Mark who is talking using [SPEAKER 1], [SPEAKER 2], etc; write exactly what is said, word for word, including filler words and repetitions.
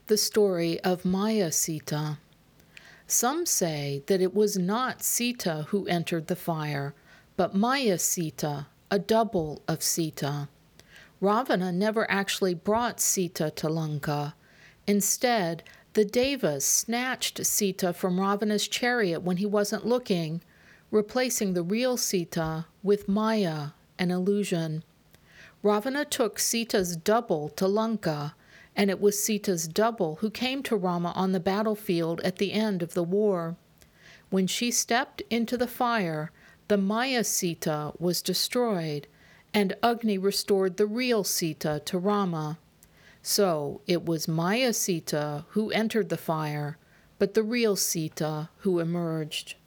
[SPEAKER 1] The story of Maya Sita. Some say that it was not Sita who entered the fire, but Maya Sita, a double of Sita. Ravana never actually brought Sita to Lanka. Instead, the Devas snatched Sita from Ravana's chariot when he wasn't looking, replacing the real Sita with Maya, an illusion. Ravana took Sita's double to Lanka, and it was Sita's double who came to Rama on the battlefield at the end of the war. When she stepped into the fire, the Maya Sita was destroyed, and Agni restored the real Sita to Rama. So it was Maya Sita who entered the fire, but the real Sita who emerged.